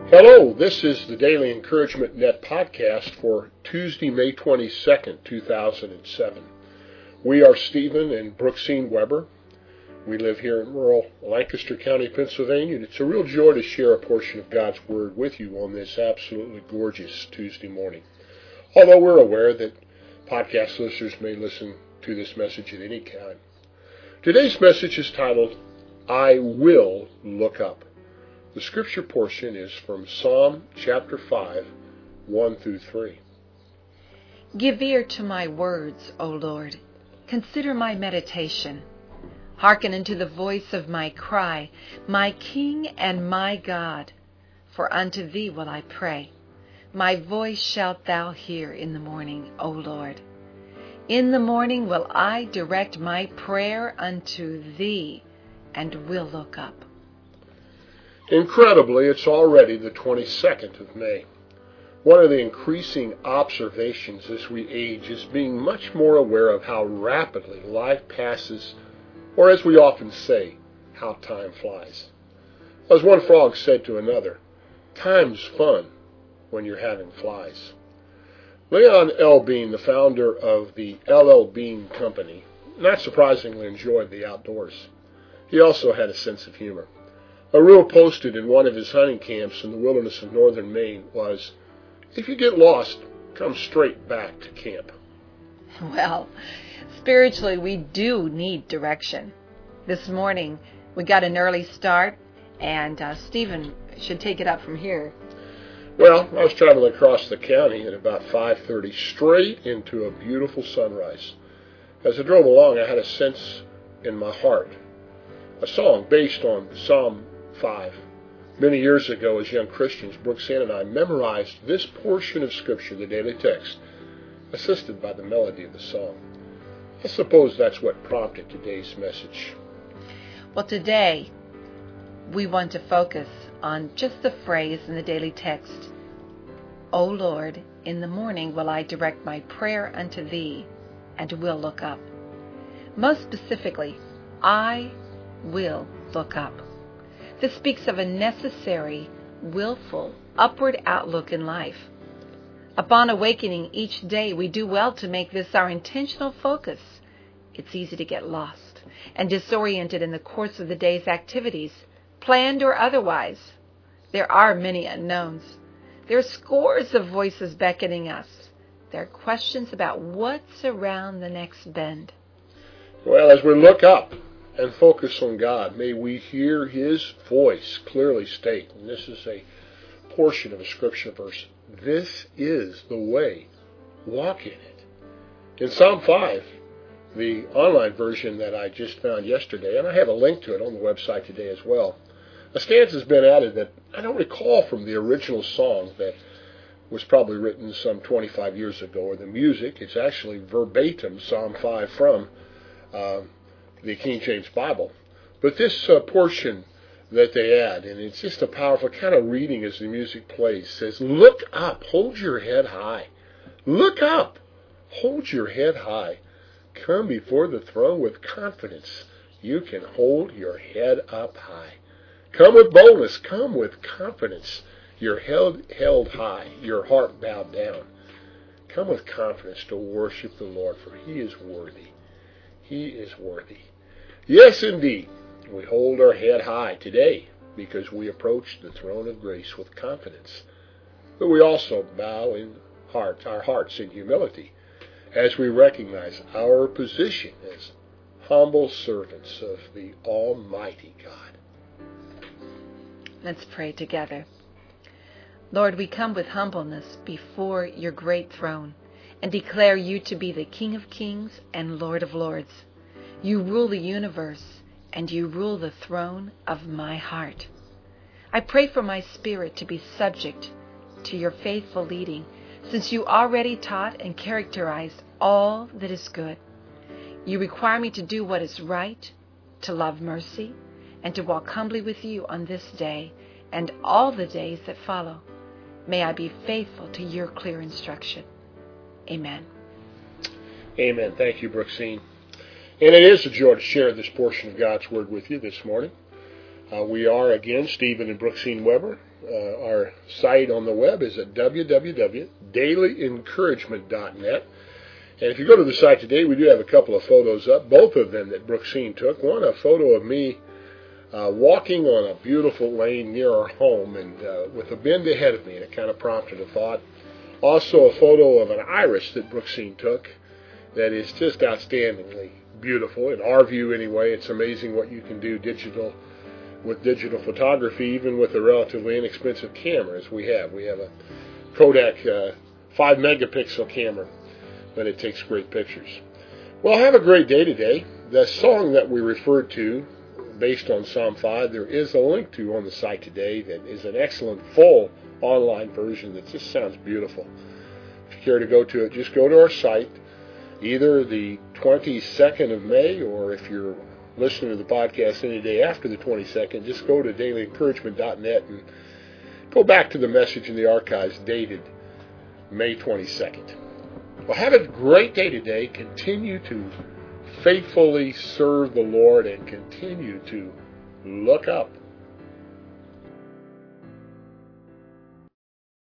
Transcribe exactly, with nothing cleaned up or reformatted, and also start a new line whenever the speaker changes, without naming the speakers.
Hello, this is the Daily Encouragement Net podcast for Tuesday, May twenty-second, two thousand seven. We are Stephen and Brooksine Weber. We live here in rural Lancaster County, Pennsylvania, and it's a real joy to share a portion of God's Word with you on this absolutely gorgeous Tuesday morning. Although we're aware that podcast listeners may listen to this message at any time. Today's message is titled, I Will Look Up. The scripture portion is from Psalm chapter five, one through three.
Give ear to my words, O Lord. Consider my meditation. Hearken unto the voice of my cry, my King and my God. For unto thee will I pray. My voice shalt thou hear in the morning, O Lord. In the morning will I direct my prayer unto thee, and will look up.
Incredibly, it's already the twenty-second of May. One of the increasing observations as we age is being much more aware of how rapidly life passes, or as we often say, how time flies. As one frog said to another, time's fun when you're having flies. Leon L. Bean, the founder of the L L. Bean Company, not surprisingly enjoyed the outdoors. He also had a sense of humor. A rule posted in one of his hunting camps in the wilderness of northern Maine was, if you get lost, come straight back to camp.
Well, spiritually, we do need direction. This morning, we got an early start, and uh, Stephen should take it up from here.
Well, I was traveling across the county at about five thirty, straight into a beautiful sunrise. As I drove along, I had a sense in my heart, a song based on Psalm five. Many years ago, as young Christians, Brooksine and I memorized this portion of Scripture, the daily text, assisted by the melody of the song. I suppose that's what prompted today's message.
Well, today, we want to focus on just the phrase in the daily text, O Lord, in the morning will I direct my prayer unto thee, and will look up. Most specifically, I will look up. This speaks of a necessary, willful, upward outlook in life. Upon awakening each day, we do well to make this our intentional focus. It's easy to get lost and disoriented in the course of the day's activities, planned or otherwise. There are many unknowns. There are scores of voices beckoning us. There are questions about what's around the next bend.
Well, as we look up and focus on God, may we hear His voice clearly state, and this is a portion of a scripture verse, this is the way, walk in it. In Psalm five, the online version that I just found yesterday, and I have a link to it on the website today as well, a stanza has been added that I don't recall from the original song that was probably written some twenty-five years ago, or the music. It's actually verbatim Psalm five from uh, the King James Bible. But this uh, portion that they add, and it's just a powerful kind of reading as the music plays, says, look up, hold your head high. Look up, hold your head high. Come before the throne with confidence. You can hold your head up high. Come with boldness, come with confidence. Your head held high, your heart bowed down. Come with confidence to worship the Lord, for He is worthy. He is worthy. Yes, indeed, we hold our head high today because we approach the throne of grace with confidence. But we also bow in heart, our hearts in humility as we recognize our position as humble servants of the Almighty God.
Let's pray together. Lord, we come with humbleness before your great throne and declare you to be the King of kings and Lord of lords. You rule the universe, and you rule the throne of my heart. I pray for my spirit to be subject to your faithful leading, since you already taught and characterized all that is good. You require me to do what is right, to love mercy, and to walk humbly with you on this day and all the days that follow. May I be faithful to your clear instruction. Amen.
Amen. Thank you, Brooksine. And it is a joy to share this portion of God's Word with you this morning. Uh, we are, again, Stephen and Brooksine Weber. Uh, our site on the web is at w w w dot daily encouragement dot net. And if you go to the site today, we do have a couple of photos up, both of them that Brooksine took. One, a photo of me uh, walking on a beautiful lane near our home and uh, with a bend ahead of me, and it kind of prompted a thought. Also, a photo of an iris that Brooksine took that is just outstandingly beautiful. In our view, anyway, it's amazing what you can do digital with digital photography, even with a relatively inexpensive camera as we have. We have a Kodak uh, five megapixel camera, but it takes great pictures. Well, have a great day today. The song that we referred to, based on Psalm five, there is a link to on the site today that is an excellent full online version that just sounds beautiful. If you care to go to it, just go to our site, either the twenty-second of May, or if you're listening to the podcast any day after the twenty-second, just go to daily encouragement dot net and go back to the message in the archives dated May twenty-second. Well, have a great day today. Continue to faithfully serve the Lord and continue to look up.